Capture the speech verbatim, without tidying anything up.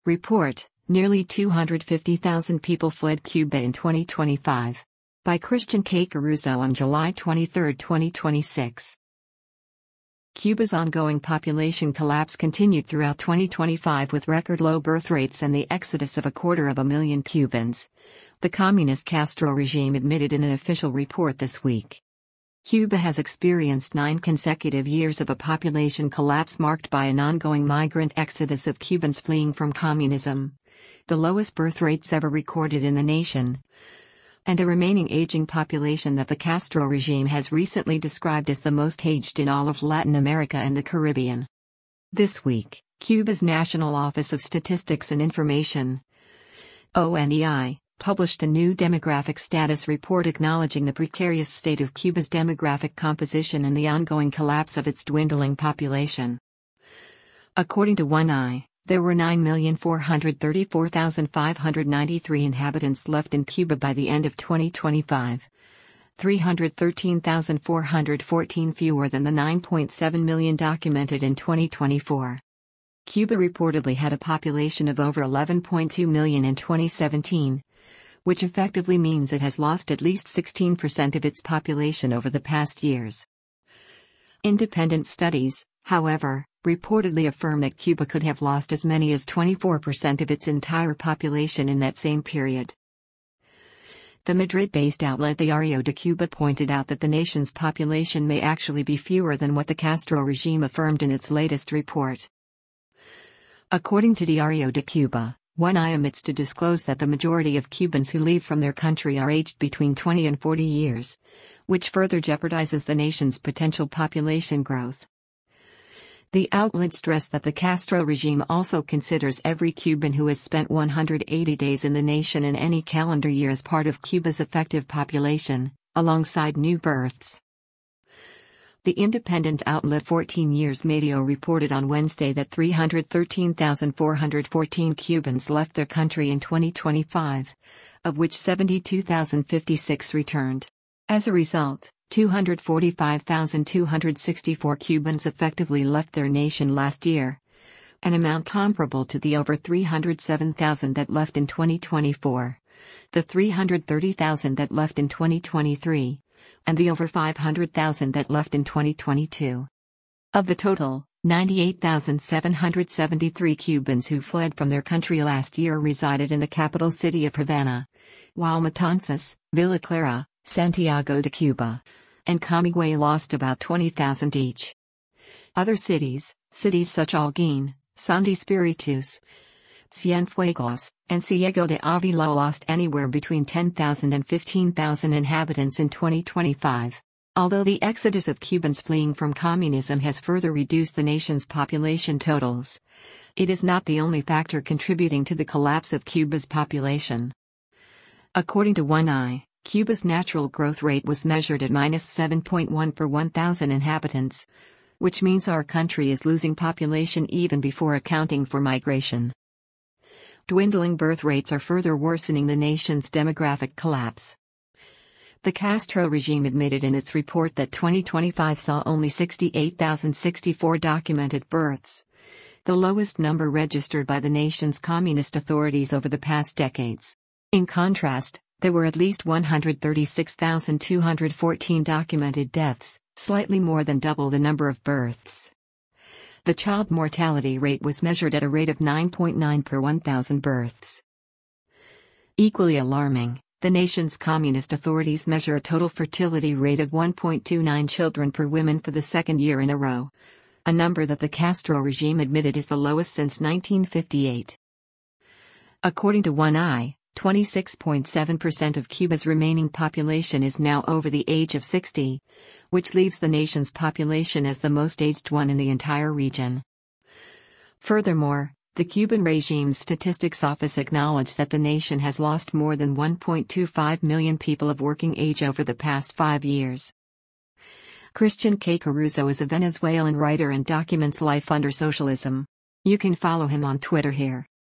Report: Nearly two hundred fifty thousand people fled Cuba in twenty twenty-five. By Christian K. Caruso on July twenty-third, twenty twenty-six. Cuba's ongoing population collapse continued throughout twenty twenty-five with record low birth rates and the exodus of a quarter of a million Cubans, the communist Castro regime admitted in an official report this week. Cuba has experienced nine consecutive years of a population collapse marked by an ongoing migrant exodus of Cubans fleeing from communism, the lowest birth rates ever recorded in the nation, and a remaining aging population that the Castro regime has recently described as the most aged in all of Latin America and the Caribbean. This week, Cuba's National Office of Statistics and Information, O N E I, published a new demographic status report acknowledging the precarious state of Cuba's demographic composition and the ongoing collapse of its dwindling population. According to O N E I, there were nine million four hundred thirty-four thousand five hundred ninety-three inhabitants left in Cuba by the end of twenty twenty-five, three hundred thirteen thousand four hundred fourteen fewer than the nine point seven million documented in twenty twenty-four. Cuba reportedly had a population of over eleven point two million in twenty seventeen, which effectively means it has lost at least sixteen percent of its population over the past years. Independent studies, however, reportedly affirm that Cuba could have lost as many as twenty-four percent of its entire population in that same period. The Madrid-based outlet Diario de Cuba pointed out that the nation's population may actually be fewer than what the Castro regime affirmed in its latest report. According to Diario de Cuba, O N E I omits to disclose that the majority of Cubans who leave from their country are aged between twenty and forty years, which further jeopardizes the nation's potential population growth. The outlet stressed that the Castro regime also considers every Cuban who has spent one hundred eighty days in the nation in any calendar year as part of Cuba's effective population, alongside new births. The independent outlet fourteen Years Medio reported on Wednesday that three hundred thirteen thousand four hundred fourteen Cubans left their country in twenty twenty-five, of which seventy-two thousand fifty-six returned. As a result, two hundred forty-five thousand two hundred sixty-four Cubans effectively left their nation last year, an amount comparable to the over three hundred seven thousand that left in twenty twenty-four, the three hundred thirty thousand that left in twenty twenty-three, and the over five hundred thousand that left in twenty twenty-two. Of the total, ninety-eight thousand seven hundred seventy-three Cubans who fled from their country last year resided in the capital city of Havana, while Matanzas, Villa Clara, Santiago de Cuba, and Camagüey lost about twenty thousand each. Other cities, cities such as Holguín, San Espíritus, Cienfuegos, and Ciego de Ávila lost anywhere between ten thousand and fifteen thousand inhabitants in twenty twenty-five. Although the exodus of Cubans fleeing from communism has further reduced the nation's population totals, it is not the only factor contributing to the collapse of Cuba's population. According to O N E I, Cuba's natural growth rate was measured at minus seven point one per one thousand inhabitants, which means our country is losing population even before accounting for migration. Dwindling birth rates are further worsening the nation's demographic collapse. The Castro regime admitted in its report that twenty twenty-five saw only sixty-eight thousand sixty-four documented births, the lowest number registered by the nation's communist authorities over the past decades. In contrast, there were at least one hundred thirty-six thousand two hundred fourteen documented deaths, slightly more than double the number of births. The child mortality rate was measured at a rate of nine point nine per one thousand births. Equally alarming, the nation's communist authorities measure a total fertility rate of one point two nine children per woman for the second year in a row, a number that the Castro regime admitted is the lowest since nineteen fifty-eight. According to O N E I, twenty-six point seven percent of Cuba's remaining population is now over the age of sixty, which leaves the nation's population as the most aged one in the entire region. Furthermore, the Cuban regime's statistics office acknowledged that the nation has lost more than one point two five million people of working age over the past five years. Christian K. Caruso is a Venezuelan writer and documents life under socialism. You can follow him on Twitter here.